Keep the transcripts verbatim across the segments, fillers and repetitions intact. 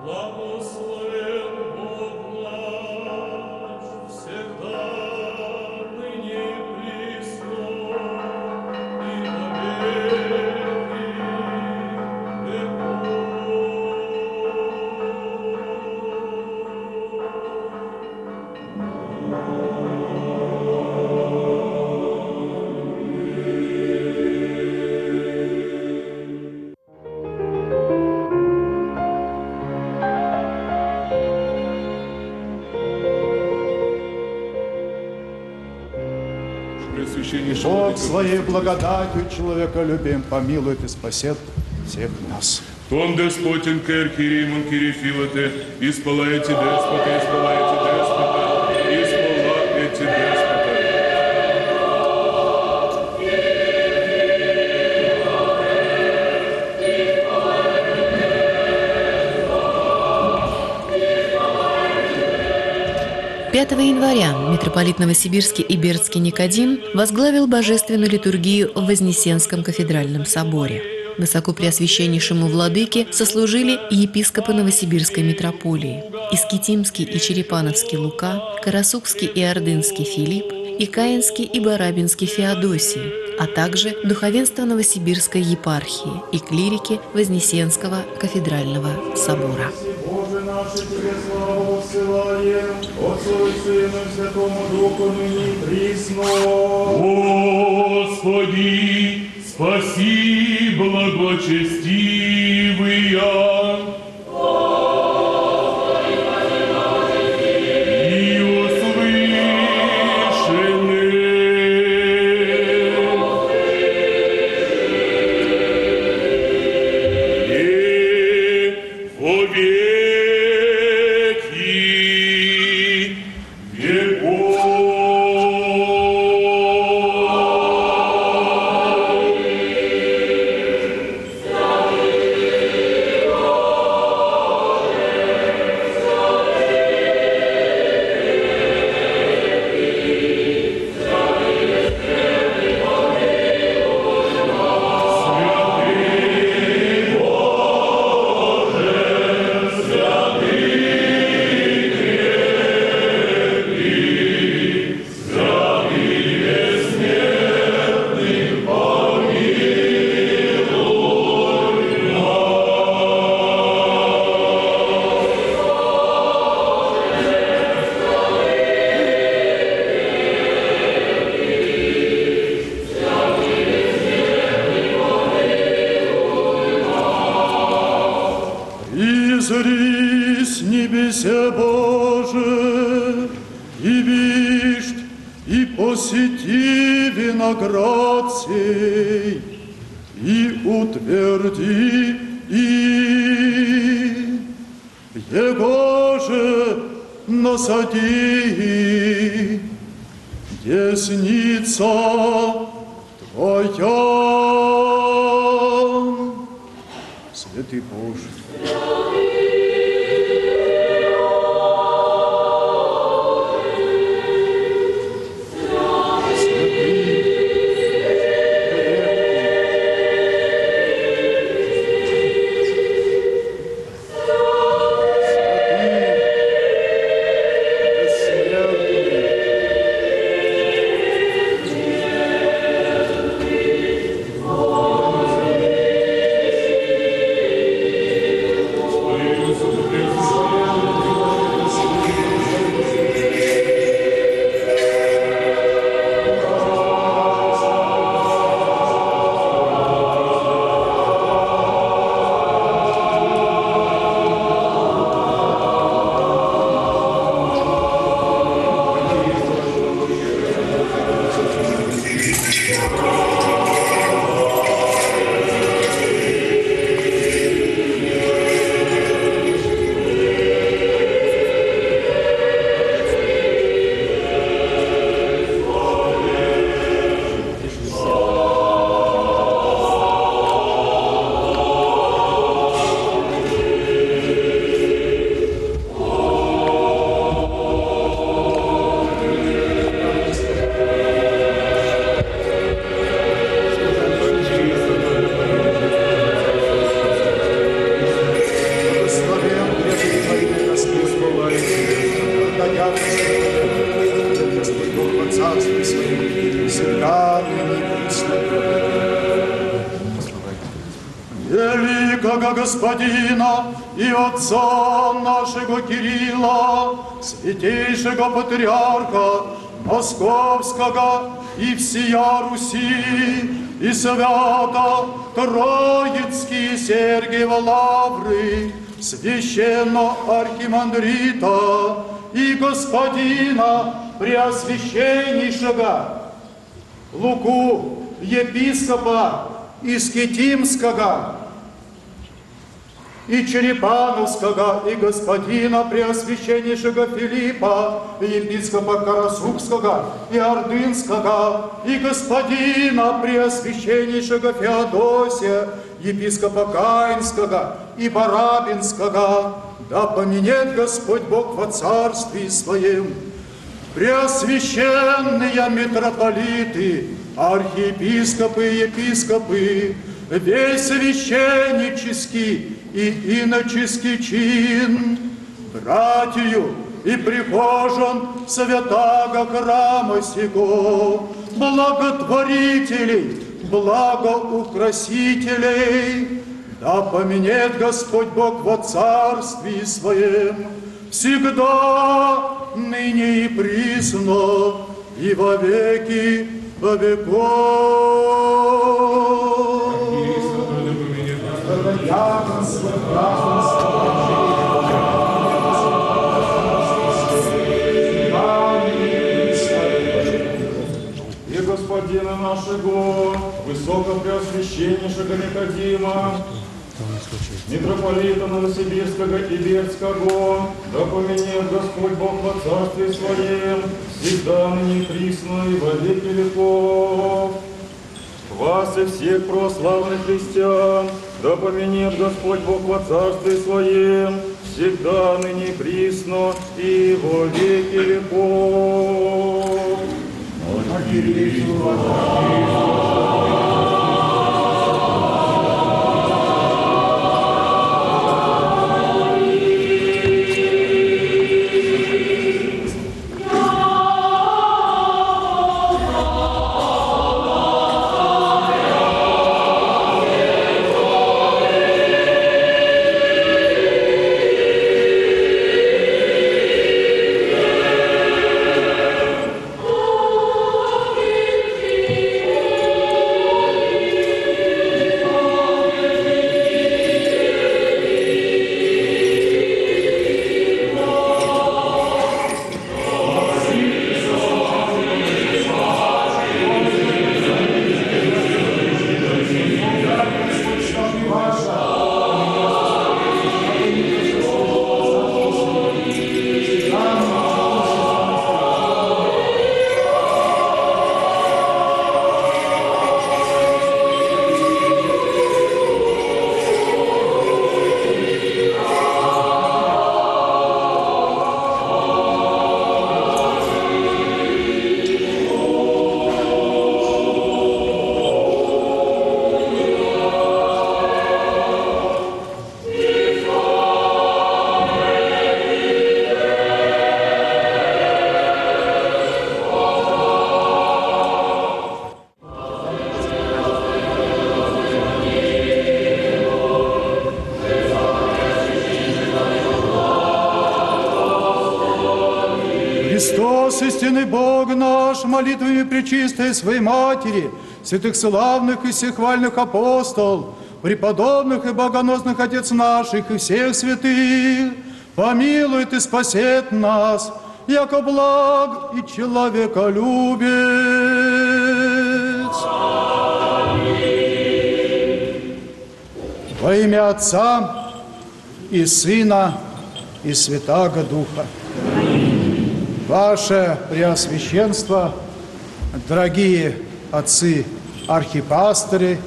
Бог своей благодатью человеколюбием помилует и спасет всех нас. Тон Господень к архиерею Кирифилоте, исполайте деспота, исполайте деспота, исполайте деспота. пятого января митрополит Новосибирский и Бердский Никодим возглавил божественную литургию в Вознесенском кафедральном соборе. Высокопреосвященнейшему владыке сослужили епископы Новосибирской митрополии, Искитимский и Черепановский Лука, Карасукский и Ордынский Филипп, и Каинский и Барабинский Феодосий, а также духовенство Новосибирской епархии и клирики Вознесенского кафедрального собора. Боже наш, Тебе славу всылаем, Отцу и Сыну и Святому Духу, ныне и присно. Господи, спаси благочестивые. Зрись, небеся Боже, и вишь, и посети виноград сей, и утверди, и его же насади, десница Твоя. Святый Боже, Господи, великого Господина и Отца нашего Кирилла, святейшего Патриарха Московского и всея Руси, и свято Троицкие Сергиева Лавры, священно архимандрита и господина Преосвященнейшего Луку, епископа Искитимского и Черепановского, и господина Преосвященнейшего Филиппа, и епископа Карасукского, и Ордынского, и господина Преосвященнейшего Феодосия, епископа Каинского и Барабинского, да поменет Господь Бог во царстве Своем. Преосвященные митрополиты, архиепископы и епископы, весь священнический и иноческий чин, братью и прихожан святаго храма сего, благотворителей, благоукрасителей, да поменет Господь Бог во царстве Своем, всегда, ныне и присно, и во веки веков. Диаконство, и господина нашего, высокопреосвященнейшего Никодима, митрополита Новосибирского и Бердского, да поменет Господь Бог во царстве Своем, всегда ныне присно и во веки веков. Вас и всех православных христиан, да поменет Господь Бог во царстве Своем, всегда ныне присно и во веки веков. Христос, истинный Бог наш, молитвами пречистой Своей Матери, святых славных и всехвальных апостол, преподобных и богоносных Отец наших и всех святых, помилует и спасет нас, яко благ и человеколюбец. Во имя Отца и Сына и Святаго Духа. Ваше Преосвященство, дорогие отцы архипастыри,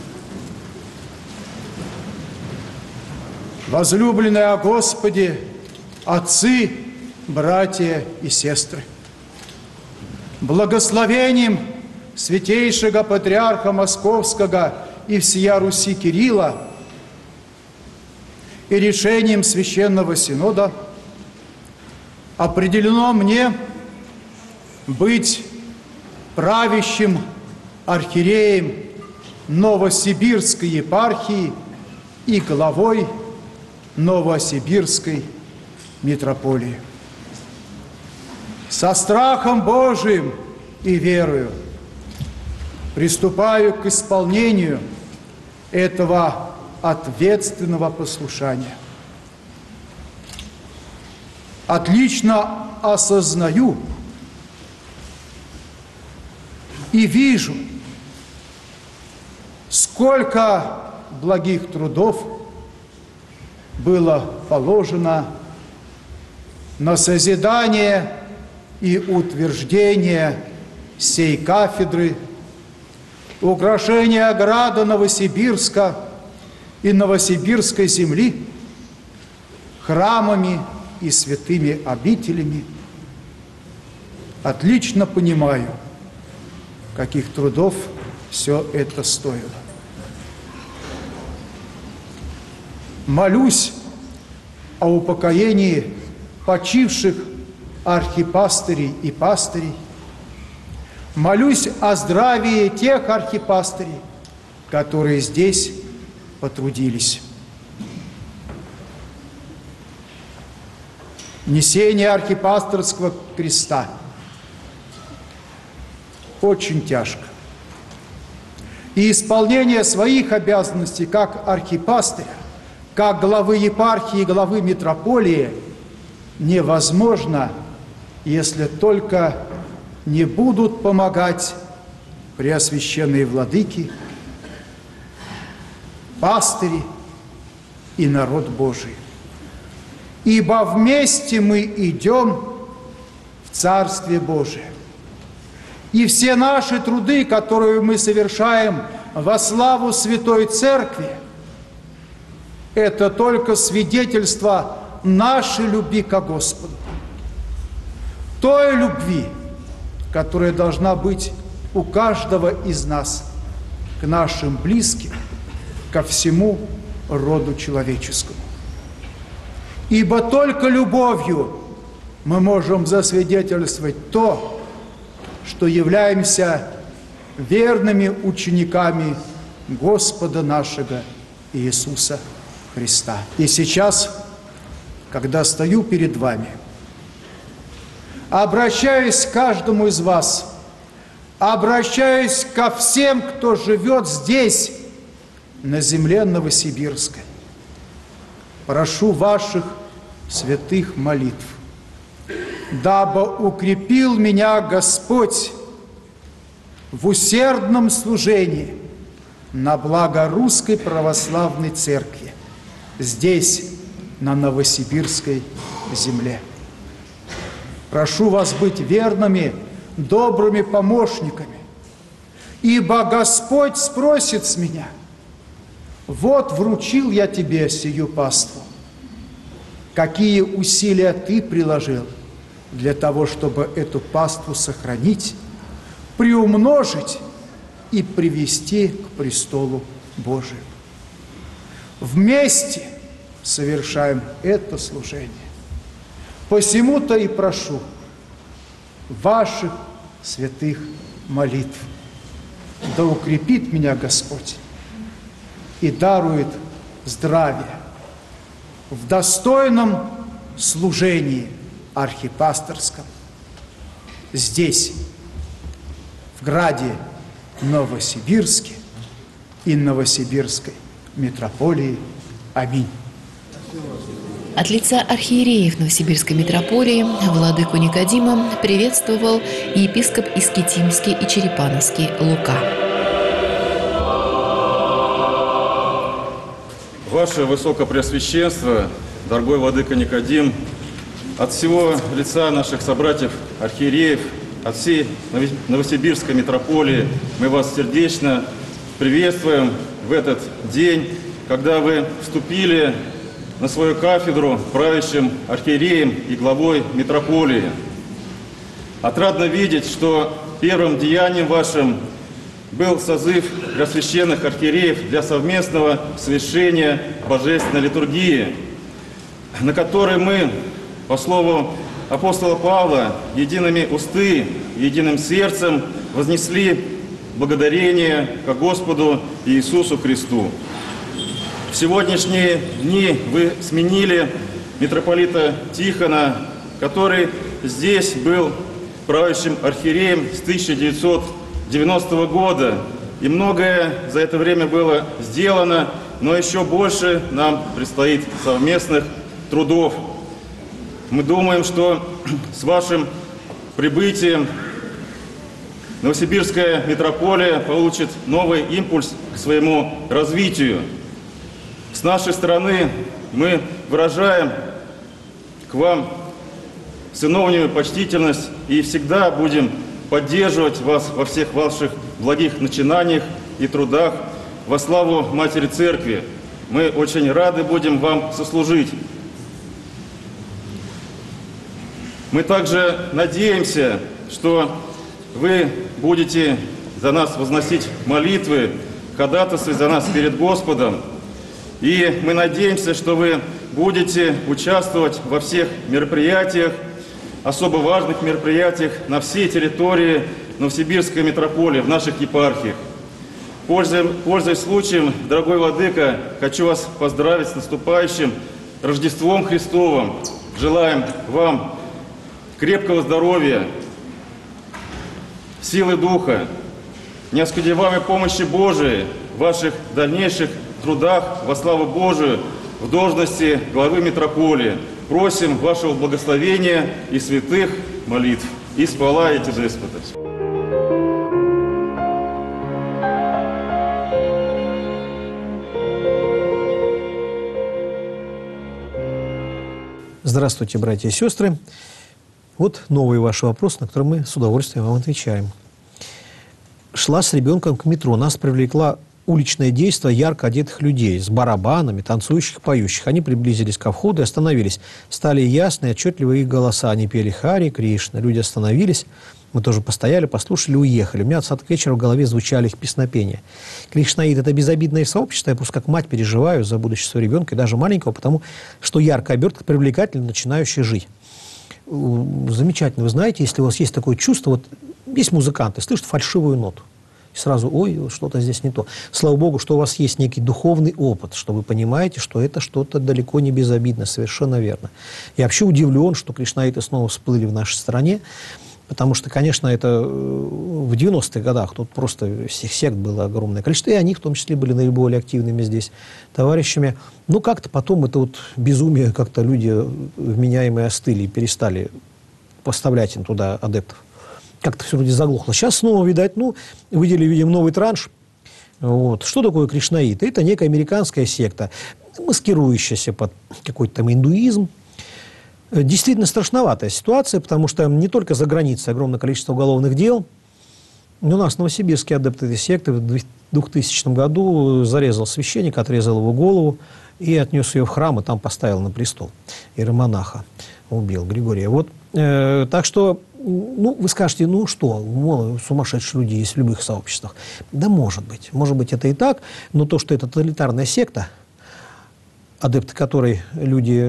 возлюбленные о Господе, отцы, братья и сестры, благословением святейшего Патриарха Московского и всея Руси Кирилла и решением Священного Синода определено мне быть правящим архиереем Новосибирской епархии и главой Новосибирской митрополии. Со страхом Божиим и верою приступаю к исполнению этого ответственного послушания. Отлично осознаю и вижу, сколько благих трудов было положено на созидание и утверждение сей кафедры, украшение ограды Новосибирска и Новосибирской земли храмами и святыми обителями. Отлично понимаю, каких трудов все это стоило. Молюсь о упокоении почивших архипастырей и пастырей. Молюсь о здравии тех архипастырей, которые здесь потрудились. Несение архипасторского креста очень тяжко. И исполнение своих обязанностей как архипастыря, как главы епархии и главы митрополии невозможно, если только не будут помогать преосвященные владыки, пастыри и народ Божий. Ибо вместе мы идем в Царствие Божие. И все наши труды, которые мы совершаем во славу Святой Церкви, это только свидетельство нашей любви ко Господу. Той любви, которая должна быть у каждого из нас к нашим близким, ко всему роду человеческому. Ибо только любовью мы можем засвидетельствовать то, что являемся верными учениками Господа нашего Иисуса Христа. И сейчас, когда стою перед вами, обращаюсь к каждому из вас, обращаюсь ко всем, кто живет здесь, на земле Новосибирской. Прошу ваших святых молитв, дабы укрепил меня Господь в усердном служении на благо Русской Православной Церкви, здесь, на Новосибирской земле. Прошу вас быть верными, добрыми помощниками, ибо Господь спросит с меня: вот вручил я тебе сию паству. Какие усилия ты приложил для того, чтобы эту паству сохранить, приумножить и привести к престолу Божию? Вместе совершаем это служение. Посему-то и прошу ваших святых молитв. Да укрепит меня Господь и дарует здравие в достойном служении архипасторском здесь, в граде Новосибирске и Новосибирской митрополии. Аминь. От лица архиереев Новосибирской митрополии владыку Никодима приветствовал епископ Искитимский и Черепановский Лука. Ваше Высокопреосвященство, дорогой владыка Никодим, от всего лица наших собратьев архиереев, от всей Новосибирской митрополии мы вас сердечно приветствуем в этот день, когда вы вступили на свою кафедру правящим архиереем и главой митрополии. Отрадно видеть, что первым деянием вашим был созыв преосвященных архиереев для совместного совершения божественной литургии, на которой мы, по слову апостола Павла, едиными усты, единым сердцем вознесли благодарение ко Господу Иисусу Христу. В сегодняшние дни вы сменили митрополита Тихона, который здесь был правящим архиереем с тысяча девятьсот девяностого года. И многое за это время было сделано, но еще больше нам предстоит совместных трудов. Мы думаем, что с вашим прибытием Новосибирская митрополия получит новый импульс к своему развитию. С нашей стороны мы выражаем к вам сыновнюю почтительность и всегда будем поддерживать вас во всех ваших благих начинаниях и трудах во славу Матери Церкви. Мы очень рады будем вам сослужить. Мы также надеемся, что вы будете за нас возносить молитвы, ходатайствовать за нас перед Господом. И мы надеемся, что вы будете участвовать во всех мероприятиях, особо важных мероприятиях на всей территории Новосибирской митрополии, в наших епархиях. Пользуясь, пользуясь случаем, дорогой владыка, хочу вас поздравить с наступающим Рождеством Христовым. Желаем вам крепкого здоровья, силы духа, неоскудеваемой помощи Божией в ваших дальнейших трудах во славу Божию в должности главы митрополии. Просим вашего благословения и святых молитв. И сполаете, Деспота. Здравствуйте, братья и сестры. Вот новый ваш вопрос, на который мы с удовольствием вам отвечаем. Шла с ребенком к метро. Нас привлекла уличное действо ярко одетых людей с барабанами, танцующих, поющих. Они приблизились ко входу и остановились. Стали ясные, отчетливые их голоса. Они пели «Хари Кришна». Люди остановились. Мы тоже постояли, послушали, уехали. У меня от сада к вечеру в голове звучали их песнопения. Кришнаит – это безобидное сообщество. Я просто как мать переживаю за будущее своего ребенка, и даже маленького, потому что яркая обертка привлекательна, начинающая жить. Замечательно. Вы знаете, если у вас есть такое чувство, вот есть музыканты, слышат фальшивую ноту. И сразу, ой, что-то здесь не то. Слава Богу, что у вас есть некий духовный опыт, что вы понимаете, что это что-то далеко не безобидно, совершенно верно. Я вообще удивлен, что кришнаиты снова всплыли в нашей стране, потому что, конечно, это в девяностых годах тут просто всех сект было огромное количество, и они в том числе были наиболее активными здесь товарищами. Ну, как-то потом это вот безумие, как-то люди вменяемые остыли и перестали поставлять им туда адептов. Как-то все вроде заглохло. Сейчас снова, видать, ну, выделили, видим, новый транш. Вот. Что такое кришнаиты? Это некая американская секта, маскирующаяся под какой-то там индуизм. Действительно страшноватая ситуация, потому что не только за границей огромное количество уголовных дел. У нас в Новосибирске адепт этой секты в двухтысячном году зарезал священника, отрезал его голову и отнес ее в храм, и там поставил на престол. Иеромонаха убил, Григория. Вот, э, так что, ну, вы скажете, ну что, мол, сумасшедшие люди есть в любых сообществах. Да, может быть. Может быть, это и так, но то, что это тоталитарная секта, адепты которой люди,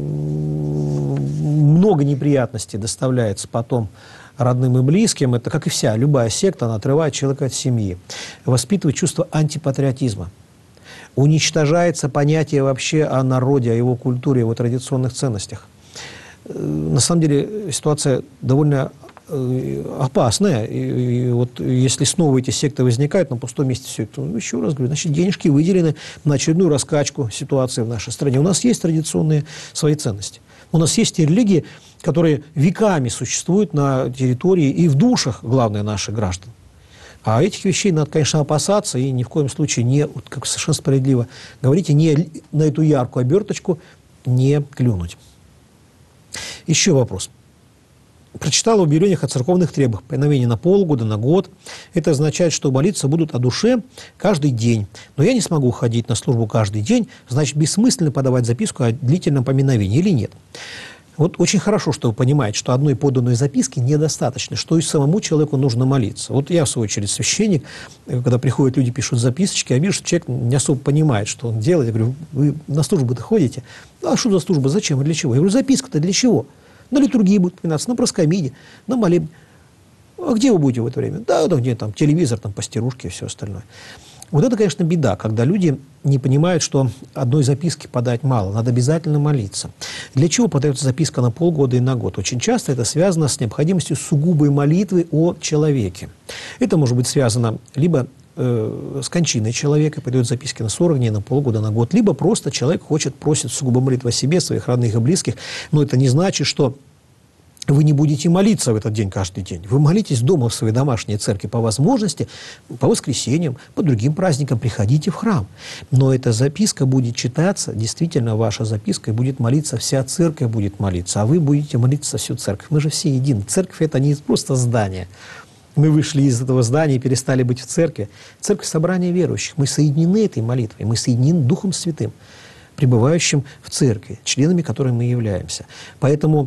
много неприятностей доставляется потом родным и близким, это, как и вся, любая секта, она отрывает человека от семьи, воспитывает чувство антипатриотизма. Уничтожается понятие вообще о народе, о его культуре, о его традиционных ценностях. На самом деле ситуация довольно опасная. И, и вот если снова эти секты возникают, на пустом месте все это, ну, еще раз говорю, значит, денежки выделены на очередную раскачку ситуации в нашей стране. У нас есть традиционные свои ценности. У нас есть те религии, которые веками существуют на территории и в душах, главное, наших граждан. А этих вещей надо, конечно, опасаться и ни в коем случае не, вот как совершенно справедливо говорите, не на эту яркую оберточку не клюнуть. Еще вопрос. Прочитала в объявлениях о церковных требах. Повиновение на полгода, на год. Это означает, что молиться будут о душе каждый день. Но я не смогу ходить на службу каждый день. Значит, бессмысленно подавать записку о длительном поминовении или нет? Вот очень хорошо, что вы понимаете, что одной поданной записки недостаточно, что и самому человеку нужно молиться. Вот я, в свою очередь, священник, когда приходят люди, пишут записочки, я вижу, что человек не особо понимает, что он делает. Я говорю, вы на службу-то ходите? А что за служба? Зачем и для чего? Я говорю, записка-то для чего? На литургии будет поминаться, на проскомиде, на молебне. А где вы будете в это время? Да, да, где там телевизор, там пастерушки и все остальное. Вот это, конечно, беда, когда люди не понимают, что одной записки подать мало, надо обязательно молиться. Для чего подается записка на полгода и на год? Очень часто это связано с необходимостью сугубой молитвы о человеке. Это может быть связано либо э, с кончиной человека, подает записки на сорок дней, на полгода, на год, либо просто человек хочет, просит сугубо молитву о себе, своих родных и близких, но это не значит, что вы не будете молиться в этот день каждый день. Вы молитесь дома в своей домашней церкви по возможности, по воскресеньям, по другим праздникам приходите в храм. Но эта записка будет читаться, действительно ваша записка, и будет молиться вся церковь, будет молиться, а вы будете молиться всю церковь. Мы же все едины. Церковь – это не просто здание. Мы вышли из этого здания и перестали быть в церкви. Церковь – собрание верующих. Мы соединены этой молитвой, мы соединены Духом Святым, пребывающим в церкви, членами которой мы являемся. Поэтому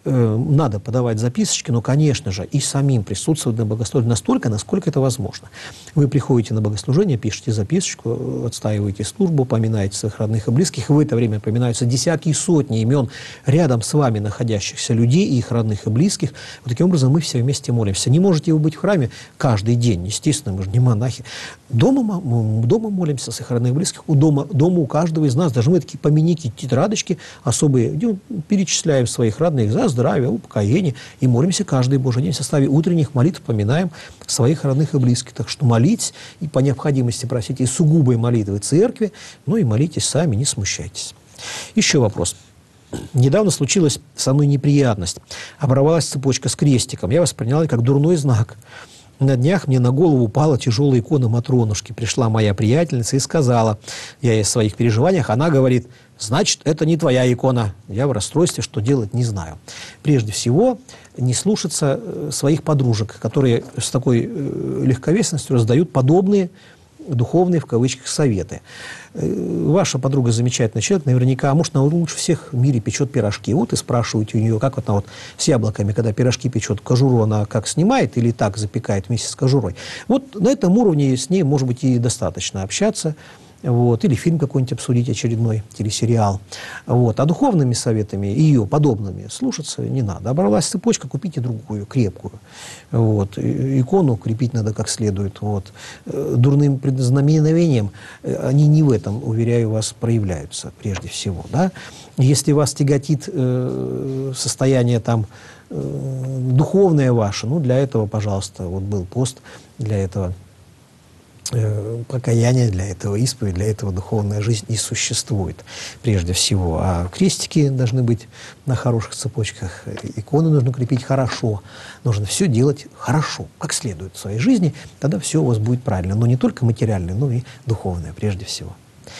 надо подавать записочки, но, конечно же, и самим присутствовать на богослужении настолько, насколько это возможно. Вы приходите на богослужение, пишете записочку, отстаиваете службу, поминаете своих родных и близких, и в это время поминаются десятки и сотни имен рядом с вами находящихся людей и их родных и близких. Вот таким образом мы все вместе молимся. Не можете вы быть в храме каждый день, естественно, мы же не монахи. Дома, мы дома молимся с их родных и близких, у дома, дома у каждого из нас, даже мы такие поминики, тетрадочки особые, перечисляем своих родных за здравие, упокоение, и молимся каждый Божий день в составе утренних молитв, поминаем своих родных и близких. Так что молитесь и по необходимости просите и сугубой молитвы церкви, ну и молитесь сами, не смущайтесь. Еще вопрос. Недавно случилась со мной неприятность. Оборвалась цепочка с крестиком. Я восприняла это как дурной знак. На днях мне на голову упала тяжелая икона Матронушки. Пришла моя приятельница и сказала, я ей о своих переживаниях, она говорит, значит, это не твоя икона. Я в расстройстве, что делать, не знаю. Прежде всего, не слушаться своих подружек, которые с такой легковесностью раздают подобные духовные, в кавычках, советы. Ваша подруга замечательный человек, наверняка, а может, она лучше всех в мире печет пирожки. Вот и спрашиваете у нее, как вот она вот с яблоками, когда пирожки печет, кожуру она как снимает или так запекает вместе с кожурой. Вот на этом уровне с ней, может быть, и достаточно общаться. Вот, или фильм какой-нибудь обсудить очередной, телесериал. Вот. А духовными советами, ее подобными, слушаться не надо. Оборвалась цепочка, купите другую, крепкую. Вот. Икону крепить надо как следует. Вот. Дурным предзнаменовением они не в этом, уверяю вас, проявляются прежде всего. Да? Если вас тяготит э, состояние там, э, духовное ваше, ну, для этого, пожалуйста, вот был пост, для этого покаяние, для этого исповедь, для этого духовная жизнь и существует прежде всего. А крестики должны быть на хороших цепочках, иконы нужно крепить хорошо, нужно все делать хорошо, как следует в своей жизни, тогда все у вас будет правильно, но не только материальное, но и духовное прежде всего.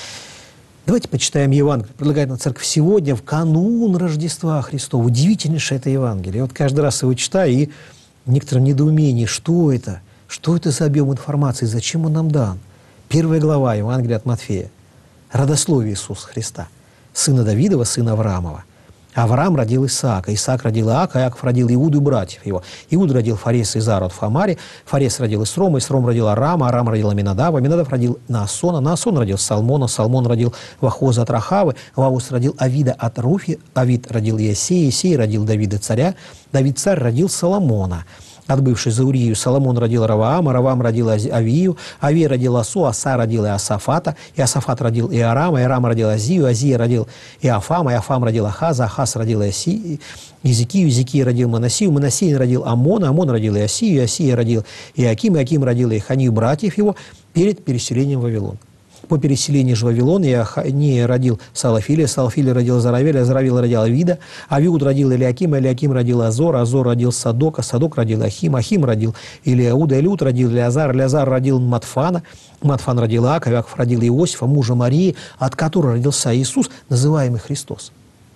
Давайте почитаем Евангелие. Предлагает нам церковь сегодня, в канун Рождества Христова. Удивительнейшее это Евангелие. Я вот каждый раз его читаю, и в некотором недоумении, что это? Что это за объем информации? Зачем он нам дан? Первая глава Евангелия от Матфея. Родословие Иисуса Христа. Сына Давидова, сына Авраамова. Авраам родил Исаака, Исаак родил Иака, Иаков родил Иуду и братьев его. Иуда родил Фареса и Зара от Фамари, Фарес родил Исрома, Исром родил Арама, Арам родил Аминадава, Аминадав родил Наасона, Наасон родил Салмона, Салмон родил Вахоза от Рахавы, Вавус родил Авида от Руфи, Авид родил Иосея, Иосей родил Давида царя, Давид царь родил Соломона. Отбывший за Урию, Соломон родил Раваама, Раваам родил Авию, Авия родил Асу, Аса родил Иосафата, Иосафат родил Иорама, Иорам родил Азию, Азия родил Иофама, Иофам родил Ахаза, Ахаз родил Иосию, Езекию, Езекия родил Манасию, Манасия родил Амона, Амон родил Иосию, Иосия родил Иаким, Иаким родил Иханию, братьев его, перед переселением в Вавилон. По переселению же в Вавилон Иохания родил Салафиля, Салафиля родил Заравеля, Заравил родил Авида, Авиуд родил Илиакима, Илиаким родил Азора, Азор родил Садока, Садок родил Ахим, Ахим родил Илиауда, Илиуд родил Илиазар, Илиазар родил Матфана, Матфан родил Иаков, Иаков родил Иосифа, мужа Марии, от которого родился Иисус, называемый Христос.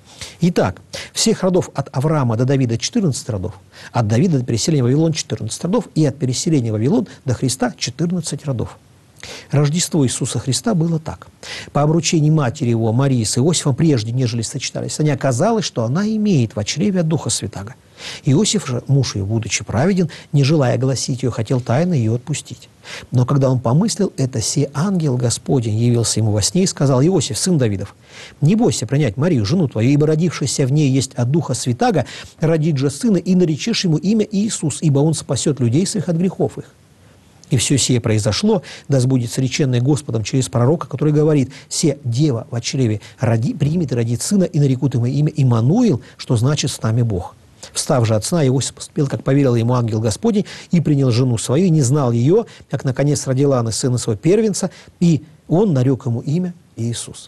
Итак, всех родов от Авраама до Давида четырнадцать родов, от Давида до переселения в Вавилон четырнадцать родов и от переселения в Вавилон до Христа четырнадцать родов. Рождество Иисуса Христа было так. По обручении матери его, Марии с Иосифом, прежде, нежели сочетались, они оказалось, что она имеет в чреве от Духа Святаго. Иосиф же, муж ее, будучи праведен, не желая огласить ее, хотел тайно ее отпустить. Но когда он помыслил это, сей ангел Господень явился ему во сне и сказал: Иосиф, сын Давидов, не бойся принять Марию, жену твою, ибо родившийся в ней есть от Духа Святаго, родит же сына, и наречешь ему имя Иисус, ибо он спасет людей своих от грехов их. И все сие произошло, да сбудется реченное Господом через пророка, который говорит: «Се дева в чреве роди, примет и родит сына, и нарекут ему имя Иммануил, что значит «с нами Бог». Встав же от сна, Иосиф поступил, как повелел ему ангел Господень, и принял жену свою, и не знал ее, как наконец родила она сына своего первенца, и он нарек ему имя Иисус».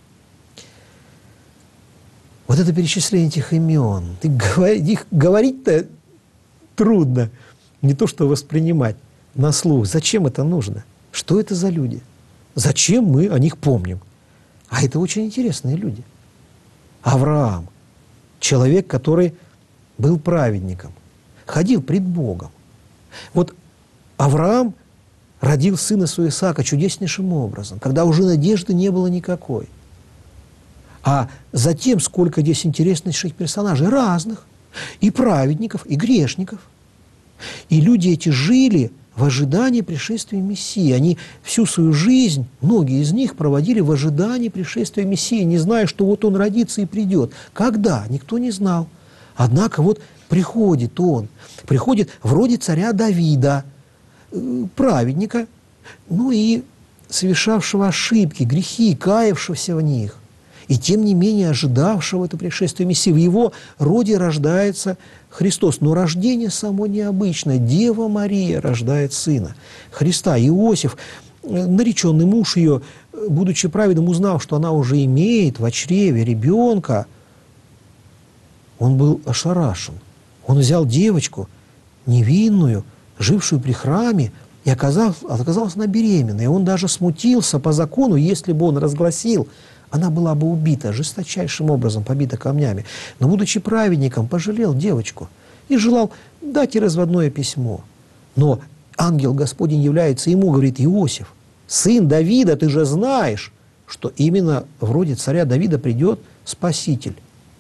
Вот это перечисление этих имен, их говорить-то трудно, не то что воспринимать на слух. Зачем это нужно? Что это за люди? Зачем мы о них помним? А это очень интересные люди. Авраам, человек, который был праведником, ходил пред Богом. Вот Авраам родил сына своего Исаака чудеснейшим образом, когда уже надежды не было никакой. А затем сколько здесь интереснейших персонажей, разных, и праведников, и грешников. И люди эти жили в ожидании пришествия Мессии. Они всю свою жизнь, многие из них, проводили в ожидании пришествия Мессии, не зная, что вот он родится и придет. Когда? Никто не знал. Однако вот приходит он, приходит вроде царя Давида, праведника, ну и совершавшего ошибки, грехи, каявшегося в них, и тем не менее ожидавшего это пришествие Мессии. В его роде рождается Христос. Но рождение само необычное. Дева Мария рождает сына Христа. Иосиф, нареченный муж ее, будучи праведным, узнав, что она уже имеет в чреве ребенка, он был ошарашен. Он взял девочку невинную, жившую при храме, и оказалась, оказалась она беременной. И он даже смутился по закону, если бы он разгласил, она была бы убита, жесточайшим образом побита камнями. Но, будучи праведником, пожалел девочку и желал дать ей разводное письмо. Но ангел Господень является ему, говорит: «Иосиф, сын Давида, ты же знаешь, что именно в роде царя Давида придет Спаситель.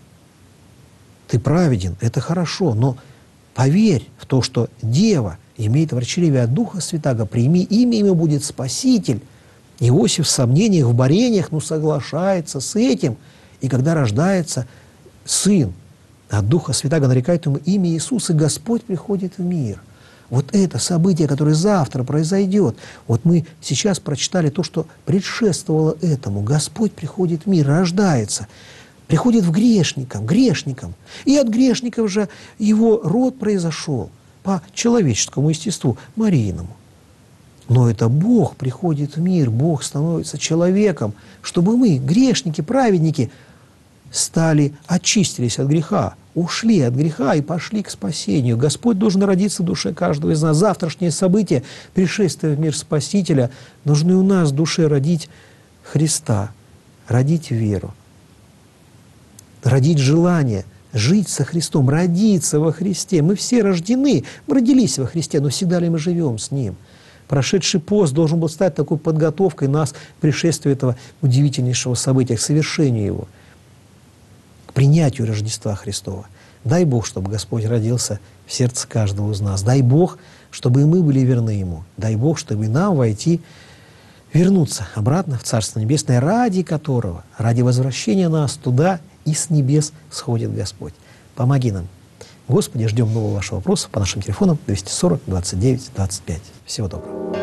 Ты праведен, это хорошо, но поверь в то, что дева имеет в чреве от Духа Святаго, прими имя, ему будет Спаситель». Иосиф в сомнениях, в борениях, ну, соглашается с этим. И когда рождается сын от Духа Святаго, нарекает ему имя Иисус, и Господь приходит в мир. Вот это событие, которое завтра произойдет. Вот мы сейчас прочитали то, что предшествовало этому. Господь приходит в мир, рождается, приходит в грешникам, грешникам. И от грешников же его род произошел по человеческому естеству, Марииному. Но это Бог приходит в мир, Бог становится человеком, чтобы мы, грешники, праведники, стали, очистились от греха, ушли от греха и пошли к спасению. Господь должен родиться в душе каждого из нас. Завтрашнее событие, пришествие в мир Спасителя, должны у нас в душе родить Христа, родить веру, родить желание жить со Христом, родиться во Христе. Мы все рождены, мы родились во Христе, но всегда ли мы живем с Ним? Прошедший пост должен был стать такой подготовкой нас к пришествию этого удивительнейшего события, к совершению его, к принятию Рождества Христова. Дай Бог, чтобы Господь родился в сердце каждого из нас. Дай Бог, чтобы и мы были верны Ему. Дай Бог, чтобы и нам войти, вернуться обратно в Царство Небесное, ради которого, ради возвращения нас туда и с небес сходит Господь. Помоги нам. Господи, ждем нового вашего вопроса по нашим телефонам двести сорок двадцать девять двадцать пять. Всего доброго.